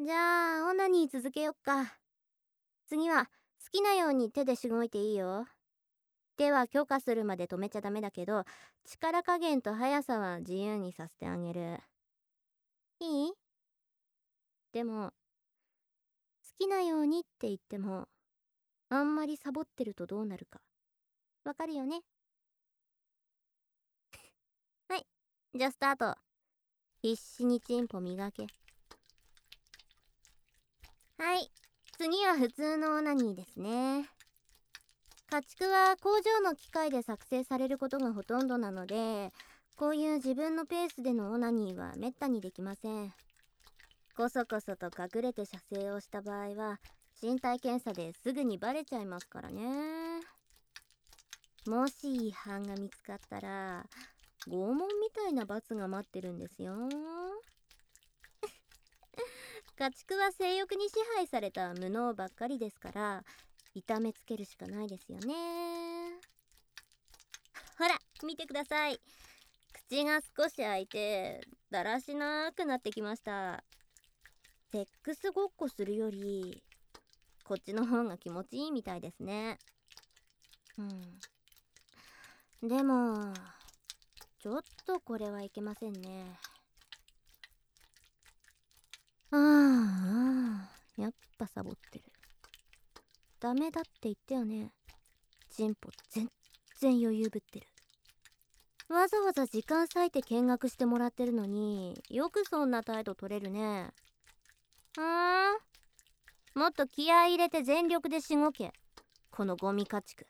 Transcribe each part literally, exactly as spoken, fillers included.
じゃあオナニー続けよっか。次は好きなように手でしごいていいよ。手は許可するまで止めちゃダメだけど、力加減と速さは自由にさせてあげる。いい？でも好きなようにって言っても、あんまりサボってるとどうなるかわかるよね？はい、じゃあスタート。必死にチンポ磨け。はい、次は普通のオナニーですね。家畜は工場の機械で作成されることがほとんどなので、こういう自分のペースでのオナニーはめったにできません。こそこそと隠れて射精をした場合は身体検査ですぐにバレちゃいますからね。もし違反が見つかったら拷問みたいな罰が待ってるんですよ。家畜は性欲に支配された無能ばっかりですから、痛めつけるしかないですよね。ほら見てください、口が少し開いてだらしなくなってきました。セックスごっこするよりこっちの方が気持ちいいみたいですね。うん、でもちょっとこれはいけませんね。ああ、やっぱサボってる。ダメだって言ったよね。チンポ全然余裕ぶってる。わざわざ時間割いて見学してもらってるのによくそんな態度取れるね。ふーん、もっと気合い入れて全力でしごけ、このゴミ家畜。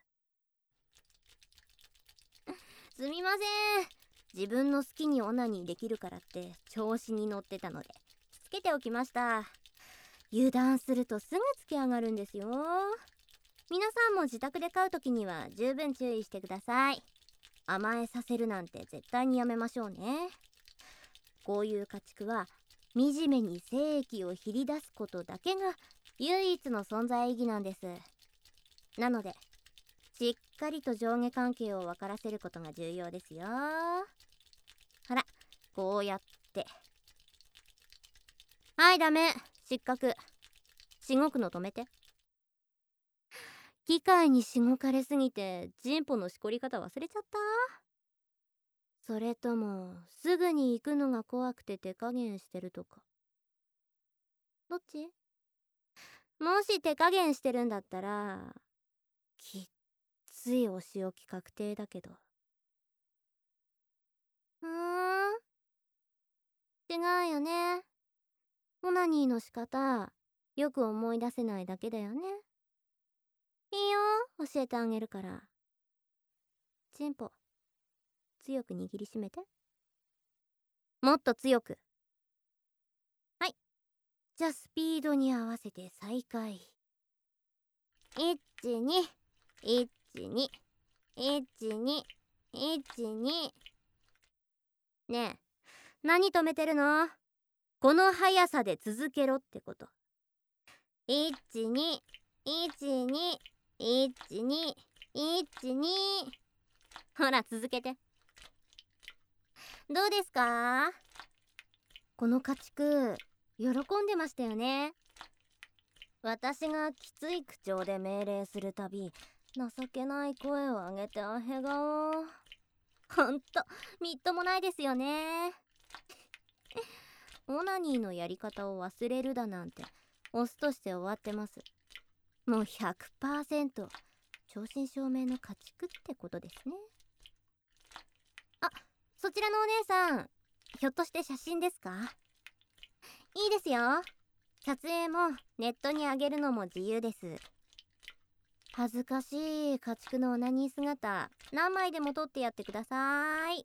すみません、自分の好きにオナニーできるからって調子に乗ってたのでつけておきました。油断するとすぐつけ上がるんですよ。皆さんも自宅で飼うときには十分注意してください。甘えさせるなんて絶対にやめましょうね。こういう家畜は惨めに精液をひり出すことだけが唯一の存在意義なんです。なのでしっかりと上下関係を分からせることが重要ですよ。ほらこうやって。はい、ダメ、失格。しごくの止めて。機械にしごかれすぎてチンポのしこり方忘れちゃった？それともすぐに行くのが怖くて手加減してるとか？どっち？もし手加減してるんだったらきっついお仕置き確定だけど。ふーん、違うよね。オナニーの仕方よく思い出せないだけだよね。いいよ、教えてあげるから。チンポ強く握りしめて。もっと強く。はい、じゃあスピードに合わせて再開。いちにいちにいちにいちに。ねえ、何止めてるの？この速さで続けろってこと。いちにいちにいちにいちに。ほら続けて。どうですか？この家畜喜んでましたよね。私がきつい口調で命令するたび情けない声を上げてアヘ顔。ほんとみっともないですよね。オナニーのやり方を忘れるだなんてオスとして終わってます。もう ひゃくパーセント 正真正銘の家畜ってことですね。あ、そちらのお姉さん、ひょっとして写真ですか？いいですよ、撮影もネットに上げるのも自由です。恥ずかしい家畜のオナニー姿何枚でも撮ってやってください。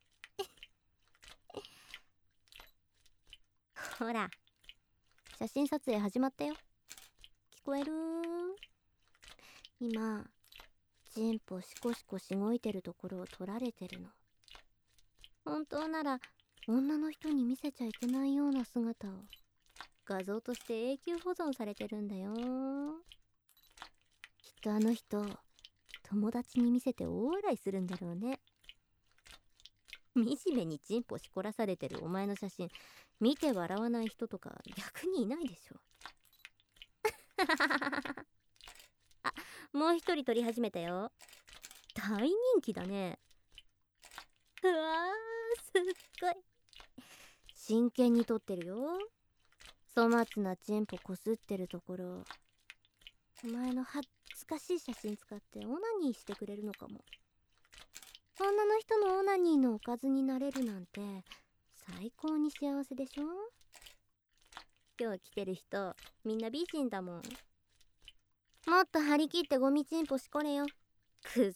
ほら写真撮影始まったよ。聞こえる？今チンポシコシコしごいてるところを撮られてるの。本当なら女の人に見せちゃいけないような姿を画像として永久保存されてるんだよ。きっとあの人友達に見せて大笑いするんだろうね。惨めにチンポしこらされてるお前の写真見て笑わない人とか逆にいないでしょ。あ、もう一人撮り始めたよ。大人気だね。うわー、すっごい真剣に撮ってるよ。粗末なチンポこすってるところ、お前の恥ずかしい写真使ってオナニーしてくれるのかも。女の人のオナニーのおかずになれるなんて最高に幸せでしょ。今日来てる人みんな美人だもん。もっと張り切ってゴミチンポしこれよ、クズ。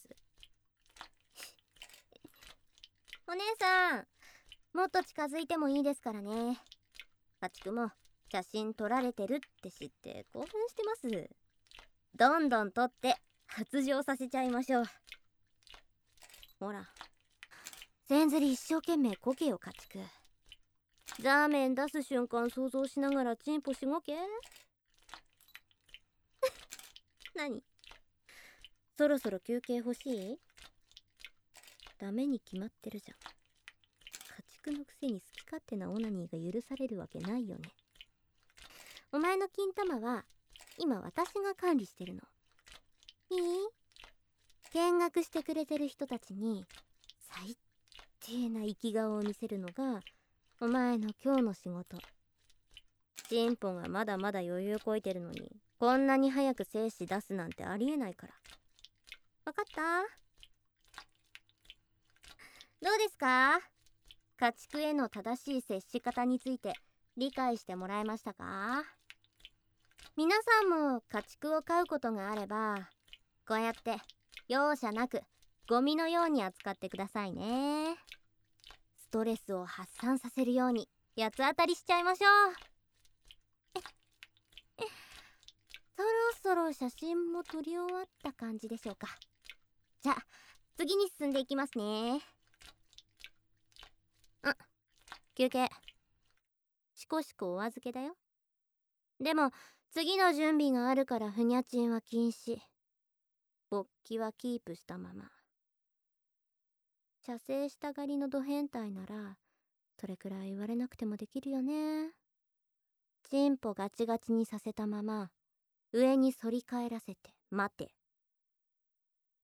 お姉さん、もっと近づいてもいいですからね。家畜も写真撮られてるって知って興奮してます。どんどん撮って発情させちゃいましょう。ほら、せんずり一生懸命こけよ、家畜。ザーメン出す瞬間想像しながらチンポしごけ。何、そろそろ休憩欲しい？ダメに決まってるじゃん。家畜のくせに好き勝手なオナニーが許されるわけないよね。お前の金玉は今私が管理してるの。いい？見学してくれてる人たちに最低な生き顔を見せるのがお前の今日の仕事。チンポがまだまだ余裕こいてるのにこんなに早く精子出すなんてありえないから。わかった？どうですか？家畜への正しい接し方について理解してもらえましたか？皆さんも家畜を飼うことがあればこうやって容赦なくゴミのように扱ってくださいね。ストレスを発散させるように八つ当たりしちゃいましょう。そろそろ写真も撮り終わった感じでしょうか。じゃあ次に進んでいきますね。あ、休憩。しこしこお預けだよ。でも次の準備があるからふにゃちんは禁止。勃起はキープしたまま。射精したがりのド変態ならそれくらい言われなくてもできるよね。チンポガチガチにさせたまま上に反り返らせて待て。